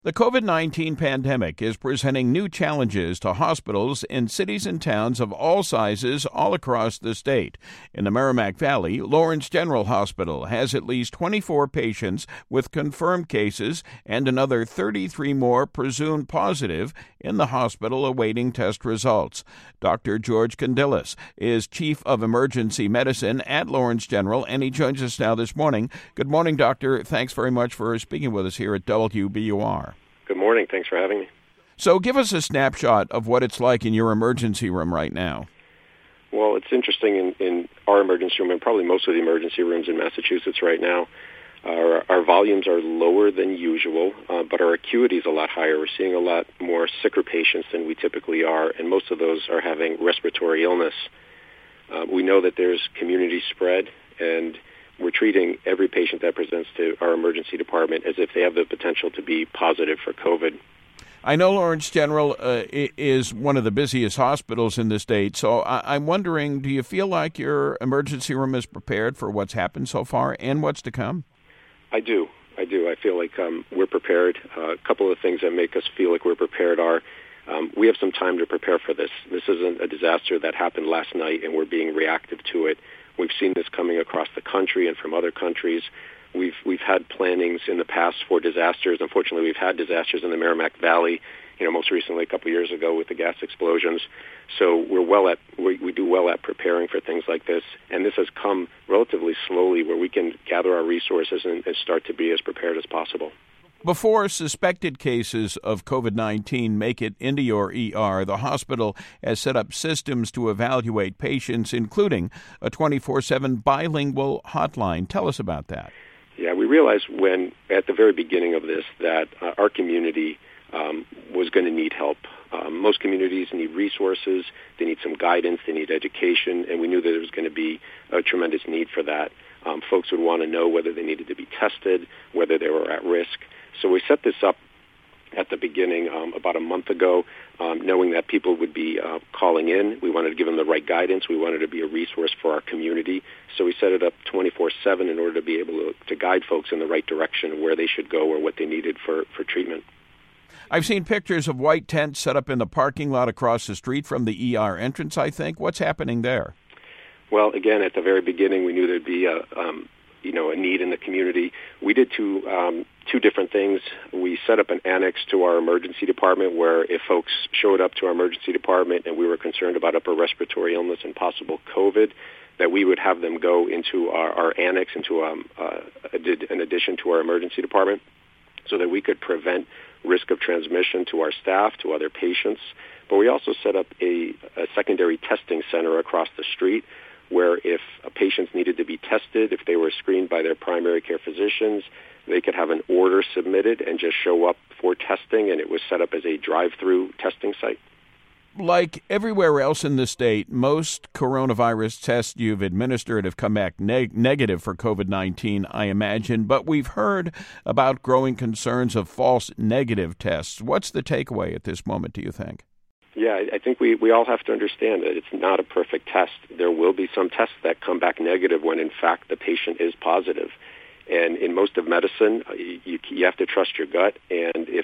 The COVID-19 pandemic is presenting new challenges to hospitals in cities and towns of all sizes all across the state. In the Merrimack Valley, Lawrence General Hospital has at least 24 patients with confirmed cases and another 33 more presumed positive in the hospital awaiting test results. Dr. George Kondilis is Chief of Emergency Medicine at Lawrence General, and he joins us now this morning. Good morning, Doctor. Thanks very much for speaking with us here at WBUR. Good morning. Thanks for having me. So give us a snapshot of what it's like in your emergency room right now. Well, it's interesting in our emergency room, and probably most of the emergency rooms in Massachusetts right now, our volumes are lower than usual, but our acuity is a lot higher. We're seeing a lot more sicker patients than we typically are, and most of those are having respiratory illness. We know that there's community spread, and we're treating every patient that presents to our emergency department as if they have the potential to be positive for COVID. I know Lawrence General is one of the busiest hospitals in the state, so I'm wondering, do you feel like your emergency room is prepared for what's happened so far and what's to come? I do. I feel like we're prepared. A couple of things that make us feel like we're prepared are we have some time to prepare for this. This isn't a disaster that happened last night and we're being reactive to it. We've seen this coming across the country and from other countries. We've had plannings in the past for disasters. Unfortunately, we've had disasters in the Merrimack Valley, most recently a couple of years ago with the gas explosions. So we do well at preparing for things like this. And this has come relatively slowly where we can gather our resources and start to be as prepared as possible. Before suspected cases of COVID-19 make it into your ER, the hospital has set up systems to evaluate patients, including a 24/7 bilingual hotline. Tell us about that. Yeah, we realized at the very beginning of this, that our community was going to need help. Most communities need resources, they need some guidance, they need education, and we knew that there was going to be a tremendous need for that. Folks would want to know whether they needed to be tested, whether they were at risk. So we set this up at the beginning about a month ago, knowing that people would be calling in. We wanted to give them the right guidance. We wanted to be a resource for our community. So we set it up 24/7 in order to be able to guide folks in the right direction of where they should go or what they needed for treatment. I've seen pictures of white tents set up in the parking lot across the street from the ER entrance, I think. What's happening there? Well, again, at the very beginning, we knew there'd be a need in the community. We did two different things. We set up an annex to our emergency department where if folks showed up to our emergency department and we were concerned about upper respiratory illness and possible COVID, that we would have them go into our annex, into an addition to our emergency department, so that we could prevent risk of transmission to our staff, to other patients. But we also set up a secondary testing center across the street where if patients needed to be tested, if they were screened by their primary care physicians, they could have an order submitted and just show up for testing, and it was set up as a drive-through testing site. Like everywhere else in the state, most coronavirus tests you've administered have come back negative for COVID-19, I imagine, but we've heard about growing concerns of false negative tests. What's the takeaway at this moment, do you think? Yeah, I think we all have to understand that it's not a perfect test. There will be some tests that come back negative when, in fact, the patient is positive. And in most of medicine, you have to trust your gut. And if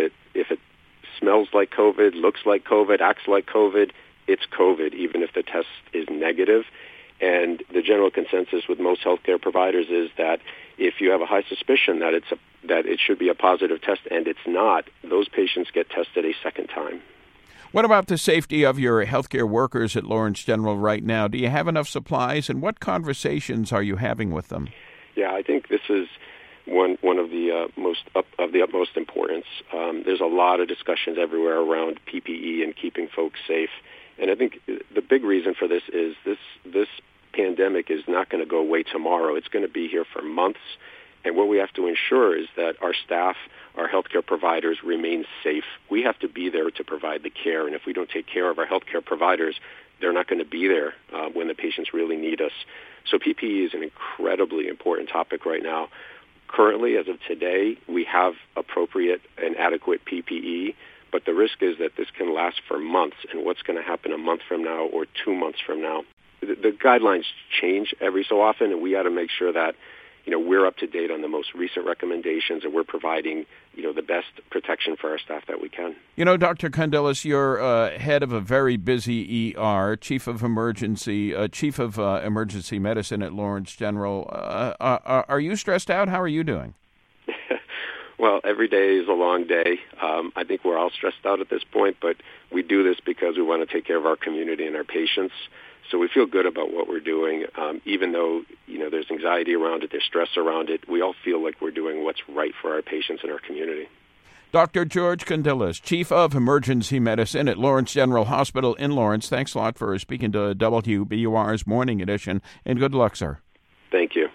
it smells like COVID, looks like COVID, acts like COVID, it's COVID, even if the test is negative. And the general consensus with most healthcare providers is that if you have a high suspicion that it should be a positive test and it's not, those patients get tested a second time. What about the safety of your healthcare workers at Lawrence General right now? Do you have enough supplies, and what conversations are you having with them? Yeah, I think this is one of the utmost importance. There's a lot of discussions everywhere around PPE and keeping folks safe, and I think the big reason for this is this pandemic is not going to go away tomorrow. It's going to be here for months. And what we have to ensure is that our staff, our healthcare providers remain safe. We have to be there to provide the care. And if we don't take care of our healthcare providers, they're not going to be there when the patients really need us. So PPE is an incredibly important topic right now. Currently, as of today, we have appropriate and adequate PPE, but the risk is that this can last for months. And what's going to happen a month from now or 2 months from now? The guidelines change every so often, and we got to make sure that we're up to date on the most recent recommendations, and we're providing, the best protection for our staff that we can. Dr. Kondelis, you're head of a very busy ER, chief of emergency medicine at Lawrence General. Are you stressed out? How are you doing? Well, every day is a long day. I think we're all stressed out at this point, but we do this because we want to take care of our community and our patients. So we feel good about what we're doing, even though, there's anxiety around it, there's stress around it. We all feel like we're doing what's right for our patients and our community. Dr. George Kondelis, Chief of Emergency Medicine at Lawrence General Hospital in Lawrence. Thanks a lot for speaking to WBUR's Morning Edition, and good luck, sir. Thank you.